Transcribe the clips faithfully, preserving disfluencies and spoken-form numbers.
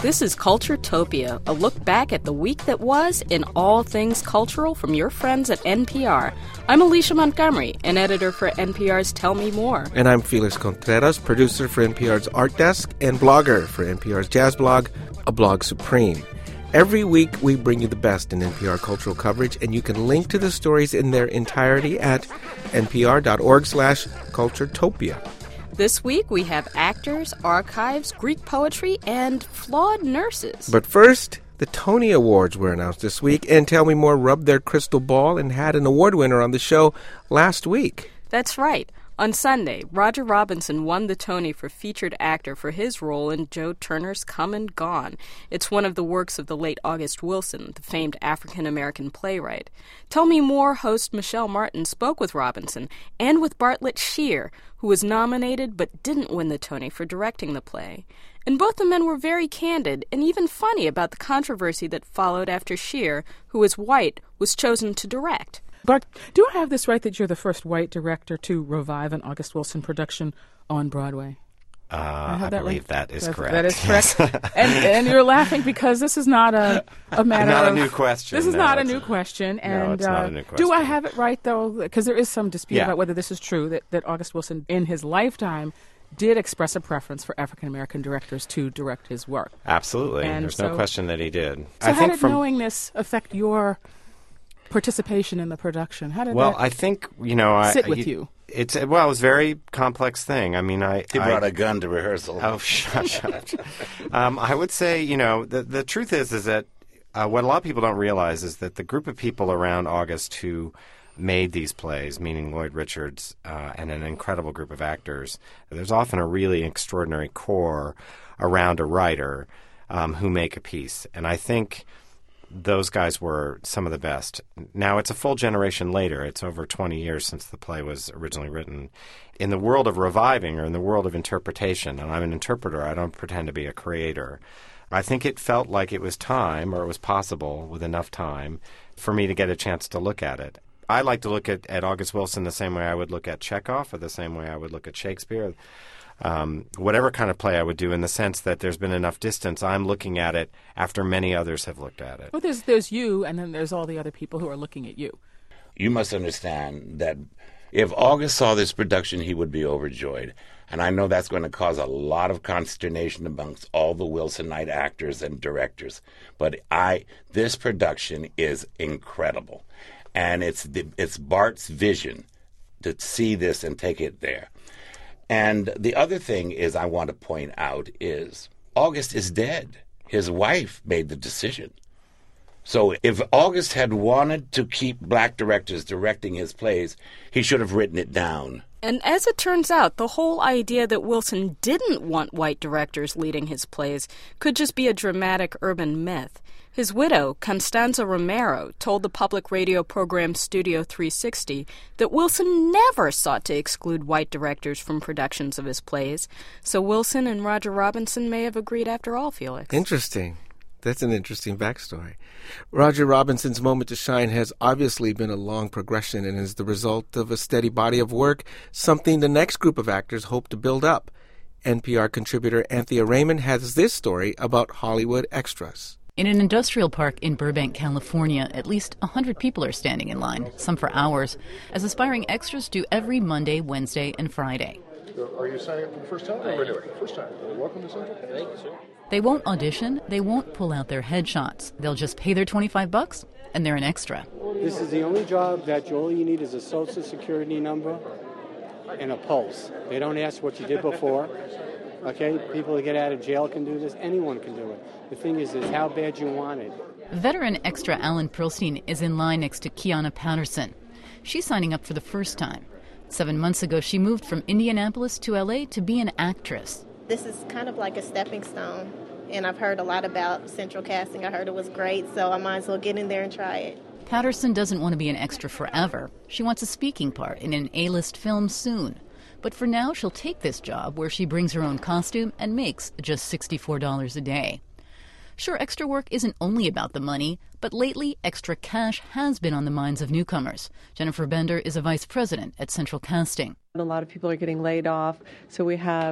This is Culturetopia, a look back at the week that was in all things cultural from your friends at N P R. I'm Alicia Montgomery, an editor for N P R's Tell Me More. And I'm Felix Contreras, producer for N P R's Art Desk and blogger for N P R's Jazz blog, A Blog Supreme. Every week, we bring you the best in N P R cultural coverage, and you can link to the stories in their entirety at npr.org slash culturetopia. This week, we have actors, archives, Greek poetry, and flawed nurses. But first, the Tony Awards were announced this week, and Tell Me More rubbed their crystal ball and had an award winner on the show last week. That's right. On Sunday, Roger Robinson won the Tony for featured actor for his role in Joe Turner's Come and Gone. It's one of the works of the late August Wilson, the famed African-American playwright. Tell Me More host Michelle Martin spoke with Robinson and with Bartlett Sher, who was nominated but didn't win the Tony for directing the play. And both the men were very candid and even funny about the controversy that followed after Sher, who is white, was chosen to direct. Bart, do I have this right that you're the first white director to revive an August Wilson production on Broadway? Uh, I, I that believe right? that is That's, correct. That is correct. and, and you're laughing because this is not a, a matter not of... a new question. This is no, not a new question. And, no, it's uh, not a new question. Do I have it right, though? Because there is some dispute yeah. about whether this is true, that, that August Wilson, in his lifetime, did express a preference for African-American directors to direct his work. Absolutely. And There's so, no question that he did. So I how think did from, knowing this affect your participation in the production? How did well, that I think, you know... I, sit with you, you? It's well, it was a very complex thing. I mean, I... He brought I, a gun to rehearsal. Oh, shut, shut. um, I would say, you know, the, the truth is, is that uh, what a lot of people don't realize is that the group of people around August who made these plays, meaning Lloyd Richards uh, and an incredible group of actors, there's often a really extraordinary core around a writer um, who make a piece. And I think those guys were some of the best. Now, it's a full generation later. It's over twenty years since the play was originally written. In the world of reviving, or in the world of interpretation, and I'm an interpreter, I don't pretend to be a creator, I think it felt like it was time, or it was possible with enough time, for me to get a chance to look at it. I like to look at, at August Wilson the same way I would look at Chekhov, or the same way I would look at Shakespeare. Um, whatever kind of play I would do, in the sense that there's been enough distance, I'm looking at it after many others have looked at it. Well, there's there's you, and then there's all the other people who are looking at you. You must understand that if August saw this production, he would be overjoyed. And I know that's going to cause a lot of consternation amongst all the Wilsonite actors and directors. But I, this production is incredible. And it's the, it's Bart's vision to see this and take it there. And the other thing is I want to point out is August is dead. His wife made the decision. So if August had wanted to keep black directors directing his plays, he should have written it down. And as it turns out, the whole idea that Wilson didn't want white directors leading his plays could just be a dramatic urban myth. His widow, Constanza Romero, told the public radio program Studio three sixty that Wilson never sought to exclude white directors from productions of his plays. So Wilson and Roger Robinson may have agreed after all, Felix. Interesting. That's an interesting backstory. Roger Robinson's moment to shine has obviously been a long progression and is the result of a steady body of work, something the next group of actors hope to build up. N P R contributor Anthea Raymond has this story about Hollywood extras. In an industrial park in Burbank, California, at least one hundred people are standing in line, some for hours, as aspiring extras do every Monday, Wednesday, and Friday. So are you signing up for the first time or renewing? First time. Well, welcome to Central Cast. Thank you, sir. They won't audition, they won't pull out their headshots. They'll just pay their twenty-five bucks, and they're an extra. This is the only job that you, all you need is a social security number and a pulse. They don't ask what you did before. Okay, people that get out of jail can do this. Anyone can do it. The thing is, is how bad you want it. Veteran extra Alan Pearlstein is in line next to Kiana Patterson. She's signing up for the first time. Seven months ago, she moved from Indianapolis to L A to be an actress. This is kind of like a stepping stone, and I've heard a lot about Central Casting. I heard it was great, so I might as well get in there and try it. Patterson doesn't want to be an extra forever. She wants a speaking part in an A-list film soon. But for now, she'll take this job where she brings her own costume and makes just sixty-four dollars a day. Sure, extra work isn't only about the money, but lately, extra cash has been on the minds of newcomers. Jennifer Bender is a vice president at Central Casting. A lot of people are getting laid off, so we have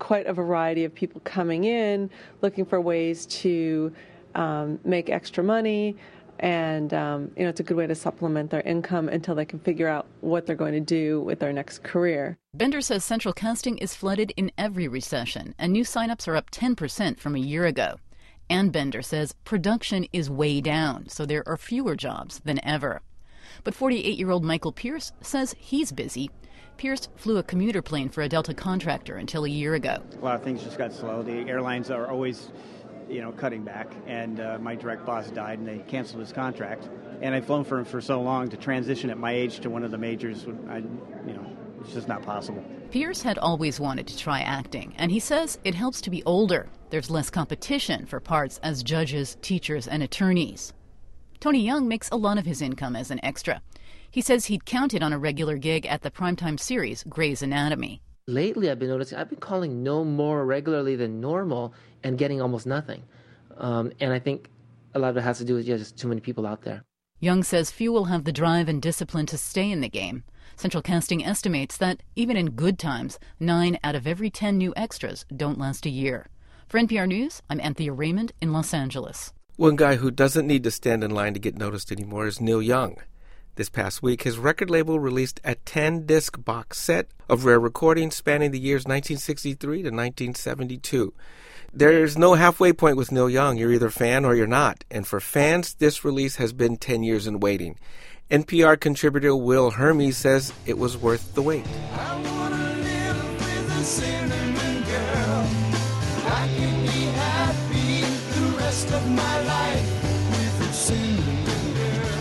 quite a variety of people coming in, looking for ways to um, make extra money. And, um, you know, it's a good way to supplement their income until they can figure out what they're going to do with their next career. Bender says Central Casting is flooded in every recession, and new signups are up ten percent from a year ago. And Bender says production is way down, so there are fewer jobs than ever. But forty-eight-year-old Michael Pierce says he's busy. Pierce flew a commuter plane for a Delta contractor until a year ago. A lot of things just got slow. The airlines are always, you know, cutting back, and uh, my direct boss died, and they canceled his contract. And I've flown for him for so long, to transition at my age to one of the majors, I, you know, it's just not possible. Pierce had always wanted to try acting, and he says it helps to be older. There's less competition for parts as judges, teachers, and attorneys. Tony Young makes a lot of his income as an extra. He says he'd counted on a regular gig at the primetime series Grey's Anatomy. Lately, I've been noticing I've been calling no more regularly than normal and getting almost nothing. Um, and I think a lot of it has to do with yeah, just too many people out there. Young says few will have the drive and discipline to stay in the game. Central Casting estimates that, even in good times, nine out of every ten new extras don't last a year. For N P R News, I'm Anthea Raymond in Los Angeles. One guy who doesn't need to stand in line to get noticed anymore is Neil Young. This past week, his record label released a ten-disc box set of rare recordings spanning the years nineteen sixty-three to nineteen seventy-two. There's no halfway point with Neil Young. You're either a fan or you're not. And for fans, this release has been ten years in waiting. N P R contributor Will Hermes says it was worth the wait. I wanna live with a cinnamon girl. I can be happy the rest of my life with a cinnamon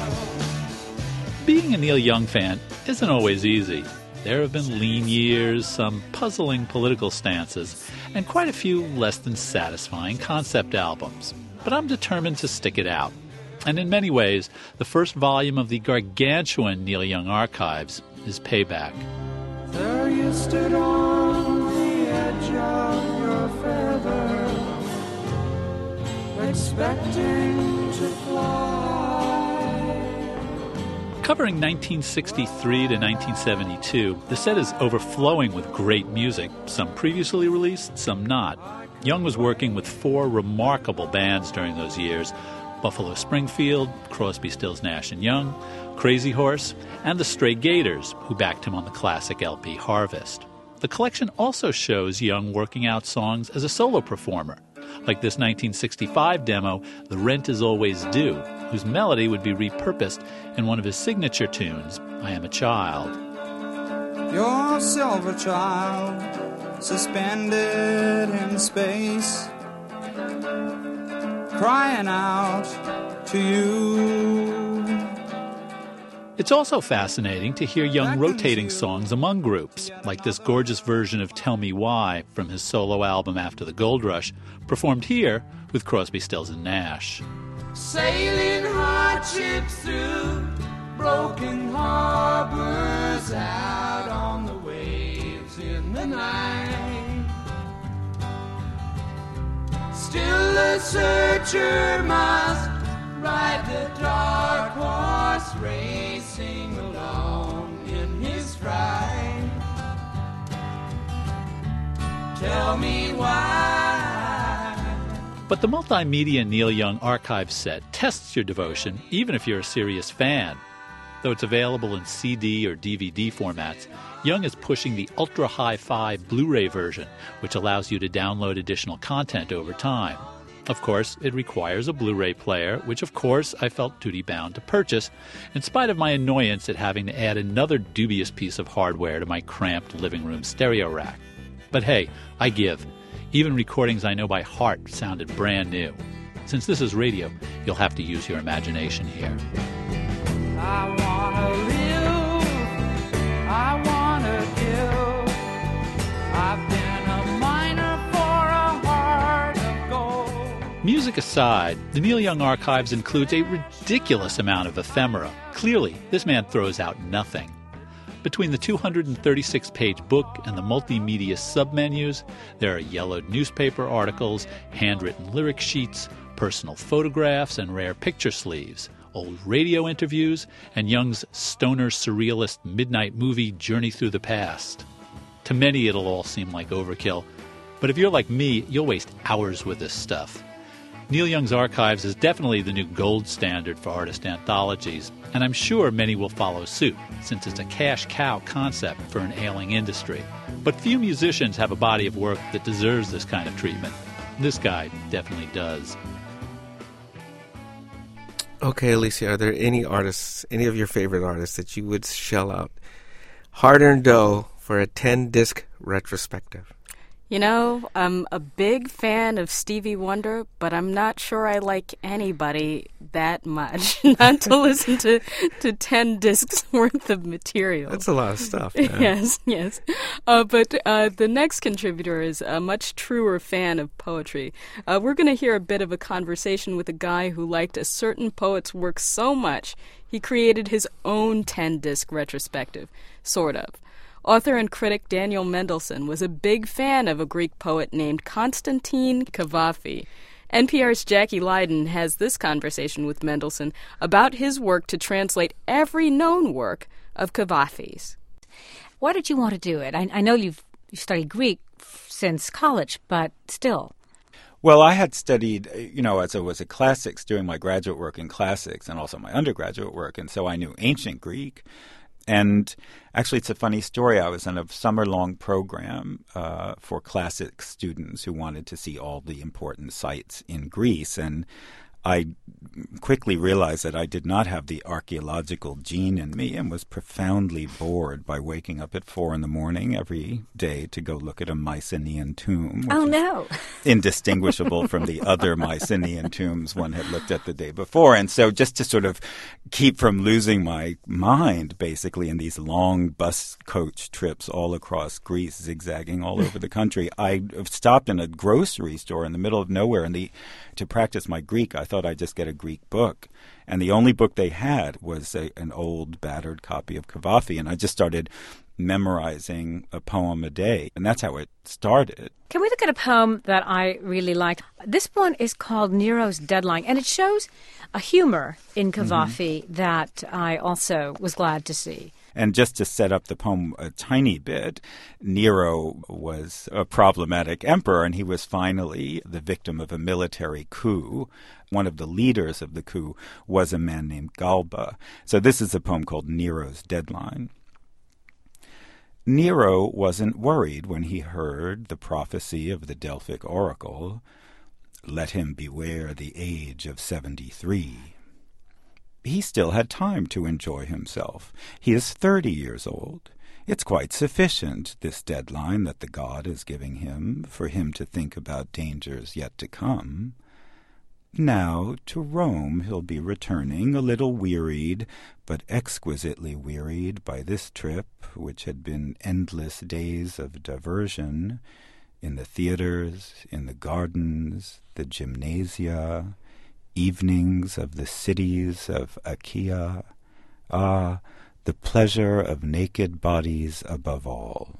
girl. Being a Neil Young fan isn't always easy. There have been lean years, some puzzling political stances, and quite a few less than satisfying concept albums. But I'm determined to stick it out. And in many ways, the first volume of the gargantuan Neil Young archives is payback. There you stood on the edge of your feather, expecting to fly. Covering nineteen sixty-three to nineteen seventy-two, the set is overflowing with great music, some previously released, some not. Young was working with four remarkable bands during those years: Buffalo Springfield, Crosby, Stills, Nash and Young, Crazy Horse, and the Stray Gators, who backed him on the classic L P Harvest. The collection also shows Young working out songs as a solo performer, like this nineteen sixty-five demo, The Rent Is Always Due, whose melody would be repurposed in one of his signature tunes, I Am a Child. Your silver child, suspended in space, crying out to you. It's also fascinating to hear Young rotating songs among groups, like this gorgeous version of Tell Me Why from his solo album After the Gold Rush, performed here with Crosby, Stills and Nash. Sailing hardships through broken harbors, out on the waves in the night. Still the searcher must ride the dark horse, racing alone in his fright. Tell me why. But the multimedia Neil Young archive set tests your devotion even if you're a serious fan. Though it's available in C D or D V D formats, Young is pushing the ultra hi-fi Blu-ray version, which allows you to download additional content over time. Of course, it requires a Blu-ray player, which of course I felt duty-bound to purchase, in spite of my annoyance at having to add another dubious piece of hardware to my cramped living room stereo rack. But hey, I give. Even recordings I know by heart sounded brand new. Since this is radio, you'll have to use your imagination here. I wanna live, I wanna give. I've been a miner for a heart of gold. Music aside, the Neil Young archives includes a ridiculous amount of ephemera. Clearly, this man throws out nothing. Between the two hundred thirty-six page book and the multimedia submenus, there are yellowed newspaper articles, handwritten lyric sheets, personal photographs and rare picture sleeves, old radio interviews, and Young's stoner surrealist midnight movie Journey Through the Past. To many, it'll all seem like overkill, But if you're like me, you'll waste hours with this stuff. Neil Young's Archives is definitely the new gold standard for artist anthologies, and I'm sure many will follow suit, since it's a cash cow concept for an ailing industry. But few musicians have a body of work that deserves this kind of treatment. This guy definitely does. Okay, Alicia, are there any artists, any of your favorite artists that you would shell out hard-earned dough for a ten-disc retrospective? You know, I'm a big fan of Stevie Wonder, but I'm not sure I like anybody that much not to listen to, to ten discs worth of material. That's a lot of stuff. Man. Yes, yes. Uh, but uh, the next contributor is a much truer fan of poetry. Uh, we're going to hear a bit of a conversation with a guy who liked a certain poet's work so much, he created his own ten-disc retrospective, sort of. Author and critic Daniel Mendelsohn was a big fan of a Greek poet named Constantine Cavafy. N P R's Jackie Leiden has this conversation with Mendelsohn about his work to translate every known work of Cavafy's. Why did you want to do it? I, I know you've, you've studied Greek since college, but still. Well, I had studied, you know, as I was a classics doing my graduate work in classics and also my undergraduate work, and so I knew ancient Greek. And actually, it's a funny story. I was in a summer-long program uh, for classic students who wanted to see all the important sites in Greece. And I quickly realized that I did not have the archaeological gene in me and was profoundly bored by waking up at four in the morning every day to go look at a Mycenaean tomb. Oh, no. Indistinguishable from the other Mycenaean tombs one had looked at the day before. And so just to sort of keep from losing my mind, basically, in these long bus coach trips all across Greece, zigzagging all over the country, I stopped in a grocery store in the middle of nowhere. And the to practice my Greek, I thought I'd just get a Greek book. And the only book they had was a, an old, battered copy of Cavafy. And I just started memorizing a poem a day. And that's how it started. Can we look at a poem that I really like? This one is called Nero's Deadline. And it shows a humor in Cavafy mm-hmm. that I also was glad to see. And just to set up the poem a tiny bit, Nero was a problematic emperor, and he was finally the victim of a military coup. One of the leaders of the coup was a man named Galba. So this is a poem called Nero's Deadline. Nero wasn't worried when he heard the prophecy of the Delphic oracle, "Let him beware the age of seventy-three." He still had time to enjoy himself. He is thirty years old. It's quite sufficient, this deadline that the god is giving him, for him to think about dangers yet to come. Now to Rome he'll be returning, a little wearied, but exquisitely wearied by this trip, which had been endless days of diversion, in the theaters, in the gardens, the gymnasia, evenings of the cities of Achaia. Ah, the pleasure of naked bodies above all.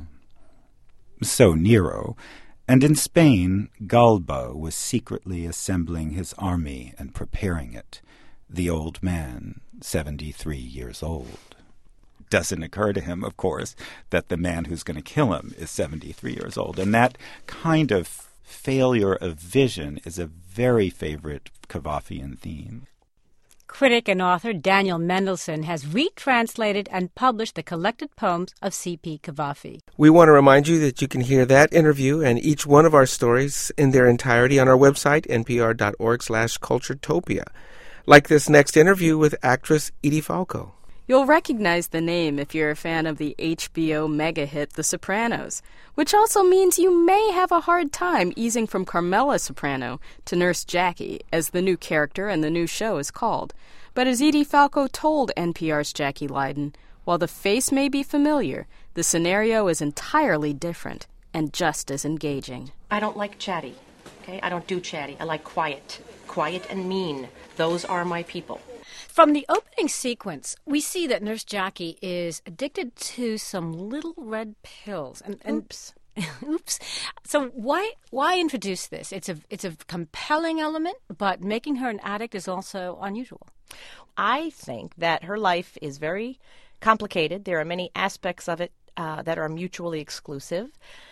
So Nero, and in Spain, Galba was secretly assembling his army and preparing it, the old man, seventy-three years old. Doesn't occur to him, of course, that the man who's going to kill him is seventy-three years old. And that kind of failure of vision is a very favorite Cavafyan theme. Critic and author Daniel Mendelsohn has retranslated and published the collected poems of C P Cavafy. We want to remind you that you can hear that interview and each one of our stories in their entirety on our website, npr.org slash culturetopia. Like this next interview with actress Edie Falco. You'll recognize the name if you're a fan of the H B O mega hit The Sopranos, which also means you may have a hard time easing from Carmela Soprano to Nurse Jackie, as the new character and the new show is called. But as Edie Falco told N P R's Jackie Leiden, while the face may be familiar, the scenario is entirely different and just as engaging. I don't like chatty, okay? I don't do chatty. I like quiet. Quiet and mean. Those are my people. From the opening sequence, we see that Nurse Jackie is addicted to some little red pills. And, and oops, oops. So why why introduce this? It's a it's a compelling element, but making her an addict is also unusual. I think that her life is very complicated. There are many aspects of it uh, that are mutually exclusive.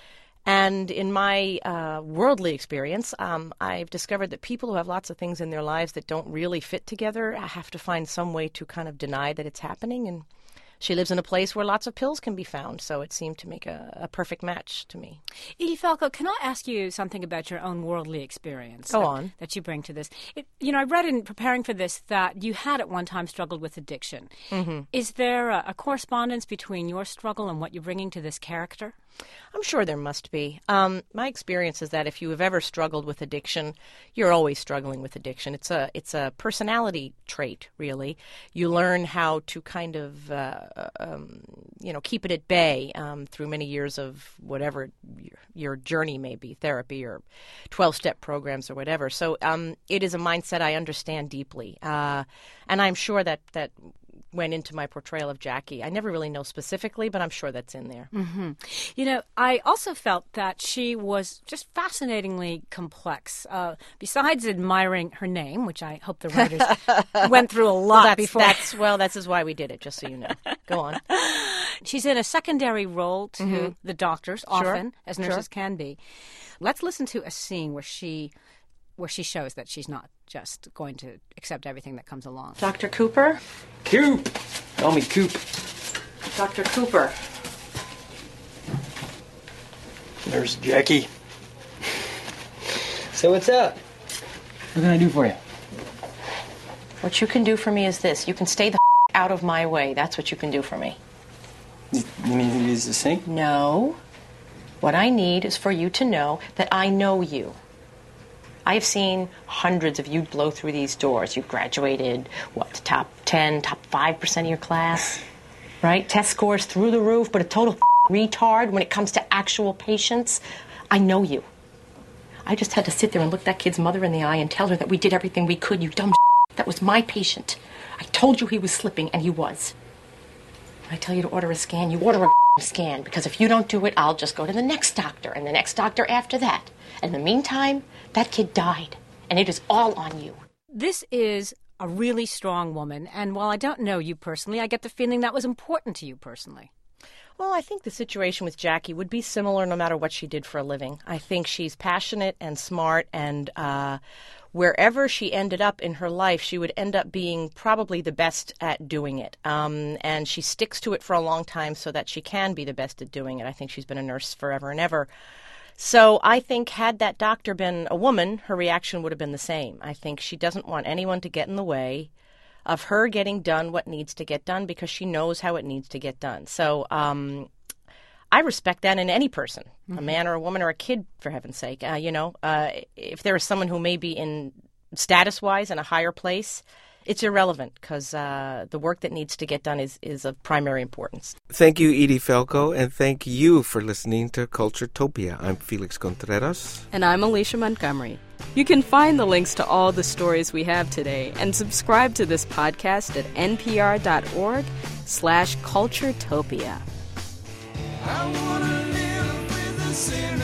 And in my uh, worldly experience, um, I've discovered that people who have lots of things in their lives that don't really fit together have to find some way to kind of deny that it's happening. And she lives in a place where lots of pills can be found, so it seemed to make a, a perfect match to me. Edie Falco, can I ask you something about your own worldly experience? Go that, on. That you bring to this. It, you know, I read in preparing for this that you had at one time struggled with addiction. Mm-hmm. Is there a, a correspondence between your struggle and what you're bringing to this character? I'm sure there must be. Um, my experience is that if you have ever struggled with addiction, you're always struggling with addiction. It's a it's a personality trait, really. You learn how to kind of uh, um, you know keep it at bay um, through many years of whatever your, your journey may be, therapy or twelve-step programs or whatever. So um, it is a mindset I understand deeply, uh, and I'm sure that that. went into my portrayal of Jackie. I never really know specifically, but I'm sure that's in there. Mm-hmm. You know, I also felt that she was just fascinatingly complex. Uh, besides admiring her name, which I hope the writers went through a lot well, that's, before. That's, well, that's is why we did it, just so you know. Go on. She's in a secondary role to Mm-hmm. the doctors, Sure. often, as nurses Sure. can be. Let's listen to a scene where she... where she shows that she's not just going to accept everything that comes along. Doctor Cooper? Coop! Call me Coop. Doctor Cooper. Nurse Jackie. So what's up? What can I do for you? What you can do for me is this. You can stay the out of my way. That's what you can do for me. You mean you use the sink? No. What I need is for you to know that I know you. I've seen hundreds of you blow through these doors. You've graduated, what, top ten, top five percent of your class, right? Test scores through the roof, but a total retard when it comes to actual patients. I know you. I just had to sit there and look that kid's mother in the eye and tell her that we did everything we could, you dumb That was my patient. I told you he was slipping, and he was. When I tell you to order a scan, you order a scan, because if you don't do it, I'll just go to the next doctor, and the next doctor after that. In the meantime, that kid died, and it is all on you. This is a really strong woman, and while I don't know you personally, I get the feeling that was important to you personally. Well, I think the situation with Jackie would be similar no matter what she did for a living. I think she's passionate and smart, and uh, wherever she ended up in her life, she would end up being probably the best at doing it. Um, and she sticks to it for a long time so that she can be the best at doing it. I think she's been a nurse forever and ever. So I think had that doctor been a woman, her reaction would have been the same. I think she doesn't want anyone to get in the way of her getting done what needs to get done because she knows how it needs to get done. So um, I respect that in any person, mm-hmm. a man or a woman or a kid, for heaven's sake. Uh, you know, uh, if there is someone who may be in status-wise in a higher place, it's irrelevant because uh, the work that needs to get done is, is of primary importance. Thank you, Edie Falco, and thank you for listening to Culturetopia. I'm Felix Contreras. And I'm Alicia Montgomery. You can find the links to all the stories we have today and subscribe to this podcast at npr.org slash Culturetopia. I wanna live with a sinner.